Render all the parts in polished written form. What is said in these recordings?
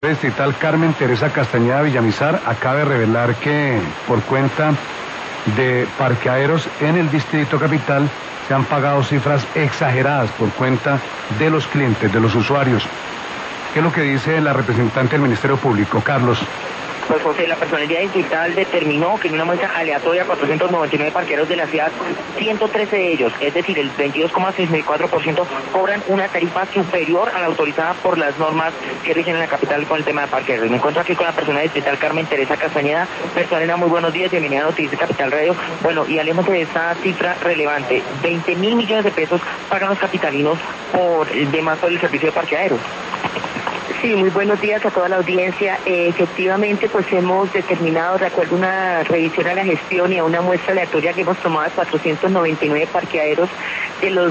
Distrital Carmen Teresa Castañeda Villamizar acaba de revelar que por cuenta de parqueaderos en el Distrito Capital se han pagado cifras exageradas por cuenta de los clientes, de los usuarios. ¿Qué es lo que dice la representante del Ministerio Público, Carlos? Pues José, la personería distrital determinó que en una muestra aleatoria 499 parqueaderos de la ciudad, 113 de ellos, es decir, el 22,64%, cobran una tarifa superior a la autorizada por las normas que rigen en la capital con el tema de parqueaderos. Me encuentro aquí con la persona distrital Carmen Teresa Castañeda. Personera, muy buenos días, bienvenida a Noticias Capital Radio. Bueno, y hablemos de esta cifra relevante. 20.000 millones de pesos pagan los capitalinos por el servicio de parqueaderos. Sí, muy buenos días a toda la audiencia. Efectivamente, pues hemos determinado, de acuerdo a una revisión a la gestión y a una muestra aleatoria que hemos tomado de 499 parqueaderos de los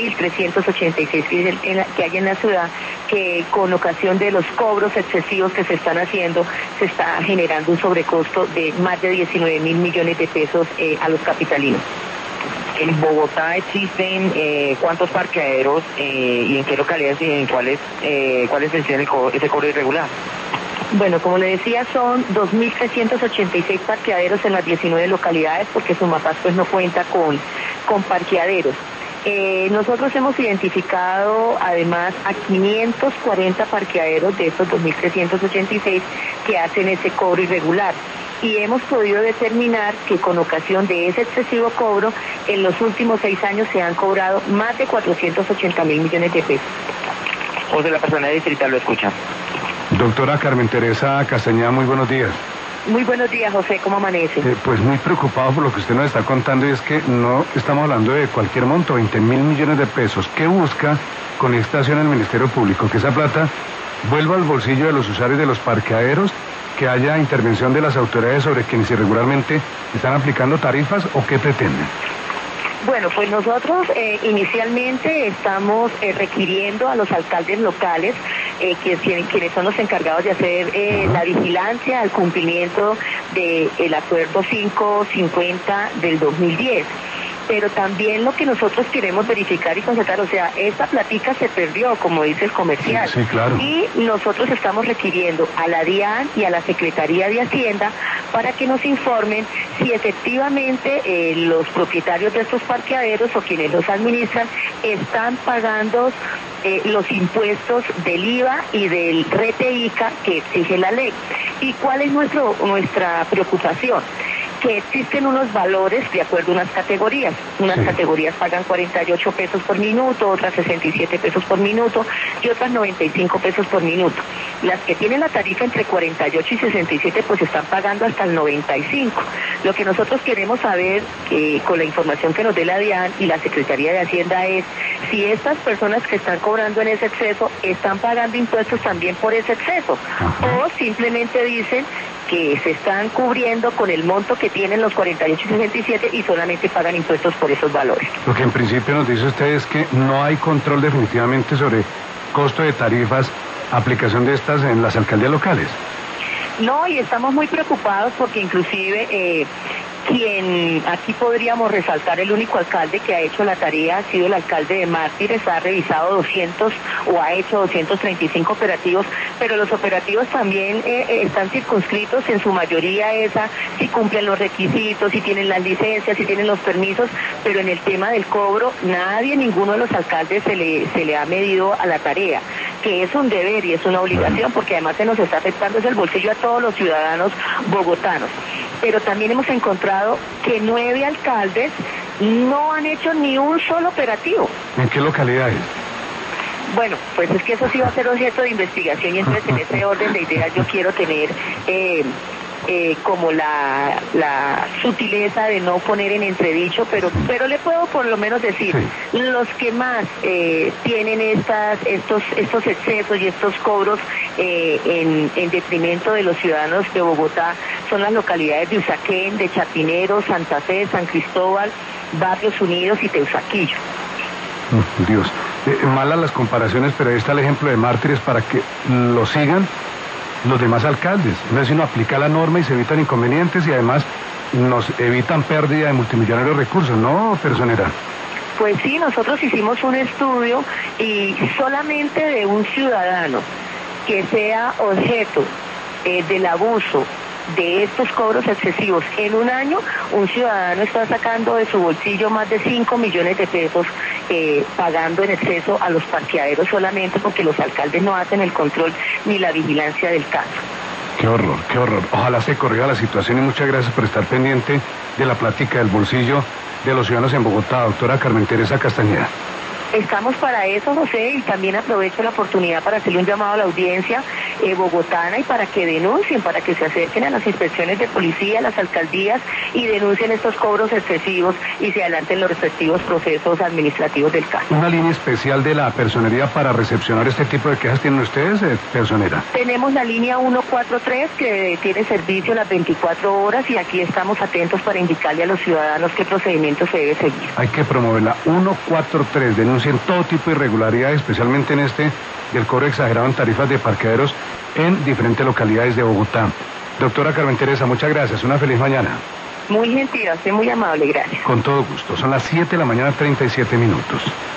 2.386 que hay en la ciudad, que con ocasión de los cobros excesivos que se están haciendo, se está generando un sobrecosto de más de 19.000 millones de pesos a los capitalinos. En Bogotá existen ¿cuántos parqueaderos y en qué localidades y en cuáles se tiene ese cobro irregular? Bueno, como le decía, son 2.386 parqueaderos en las 19 localidades, porque Sumapaz pues no cuenta con parqueaderos. Nosotros hemos identificado además a 540 parqueaderos de esos 2.386 que hacen ese cobro irregular. Y hemos podido determinar que con ocasión de ese excesivo cobro, en los últimos 6 años se han cobrado más de 480.000 millones de pesos. José, la persona distrital lo escucha. Doctora Carmen Teresa Castañeda, muy buenos días. Muy buenos días, José, ¿cómo amanece? Pues muy preocupado por lo que usted nos está contando, y es que no estamos hablando de cualquier monto, 20.000 millones de pesos. ¿Qué busca con esta acción el Ministerio Público? Que esa plata vuelva al bolsillo de los usuarios de los parqueaderos, que haya intervención de las autoridades sobre quienes irregularmente están aplicando tarifas, ¿o qué pretenden? Bueno, pues nosotros inicialmente estamos requiriendo a los alcaldes locales, quienes son los encargados de hacer la vigilancia al cumplimiento del acuerdo 550 del 2010. Pero también lo que nosotros queremos verificar y constatar, o sea, esta platica se perdió, como dice el comercial. Sí, claro. Y nosotros estamos requiriendo a la DIAN y a la Secretaría de Hacienda para que nos informen si efectivamente los propietarios de estos parqueaderos o quienes los administran están pagando los impuestos del IVA y del RETE-ICA que exige la ley. ¿Y cuál es nuestra preocupación? Que existen unos valores de acuerdo a unas categorías. Unas categorías pagan 48 pesos por minuto, otras 67 pesos por minuto y otras 95 pesos por minuto. Las que tienen la tarifa entre 48 y 67 pues están pagando hasta el 95. Lo que nosotros queremos saber con la información que nos dé la DIAN y la Secretaría de Hacienda es si estas personas que están cobrando en ese exceso están pagando impuestos también por ese exceso. O simplemente dicen que se están cubriendo con el monto que tienen los 48 y 67 y solamente pagan impuestos por esos valores. Lo que en principio nos dice usted es que no hay control definitivamente sobre costo de tarifas, aplicación de estas en las alcaldías locales. No, y estamos muy preocupados porque inclusive quien aquí podríamos resaltar, el único alcalde que ha hecho la tarea ha sido el alcalde de Mártires. Ha revisado 200 o ha hecho 235 operativos, pero los operativos también están circunscritos en su mayoría si cumplen los requisitos, si tienen las licencias, si tienen los permisos, pero en el tema del cobro ninguno de los alcaldes se le ha medido a la tarea, que es un deber y es una obligación, porque además se nos está afectando el bolsillo a todos los ciudadanos bogotanos. Pero también hemos encontrado que 9 alcaldes no han hecho ni un solo operativo. ¿En qué localidades? Bueno, pues es que eso sí va a ser objeto de investigación y entonces en ese orden de ideas yo quiero tener como la sutileza de no poner en entredicho, pero le puedo por lo menos decir, los que más tienen estos excesos y estos cobros en detrimento de los ciudadanos de Bogotá son las localidades de Usaquén, de Chapinero, Santa Fe, San Cristóbal, Barrios Unidos y Teusaquillo. Dios, malas las comparaciones, pero ahí está el ejemplo de Mártires para que lo sigan los demás alcaldes. No es sino aplicar la norma y se evitan inconvenientes y además nos evitan pérdida de multimillonarios recursos, ¿no, personera? Pues sí, nosotros hicimos un estudio y solamente de un ciudadano que sea objeto del abuso de estos cobros excesivos en un año, un ciudadano está sacando de su bolsillo más de 5 millones de pesos pagando en exceso a los parqueaderos solamente porque los alcaldes no hacen el control ni la vigilancia del caso. Qué horror, qué horror. Ojalá se corrija la situación y muchas gracias por estar pendiente de la plática del bolsillo de los ciudadanos en Bogotá, doctora Carmen Teresa Castañeda. Estamos para eso, José, y también aprovecho la oportunidad para hacerle un llamado a la audiencia bogotana y para que denuncien, para que se acerquen a las inspecciones de policía, a las alcaldías y denuncien estos cobros excesivos y se adelanten los respectivos procesos administrativos del caso. ¿Una línea especial de la personería para recepcionar este tipo de quejas tienen ustedes, personera? Tenemos la línea 143 que tiene servicio las 24 horas y aquí estamos atentos para indicarle a los ciudadanos qué procedimiento se debe seguir. Hay que promoverla. 143, denuncien todo tipo de irregularidades, especialmente en este del cobro exagerado en tarifas de parqueaderos en diferentes localidades de Bogotá. Doctora Carmen Teresa, muchas gracias. Una feliz mañana. Muy gentil, usted muy amable, gracias. Con todo gusto. Son las 7 de la mañana, 37 minutos.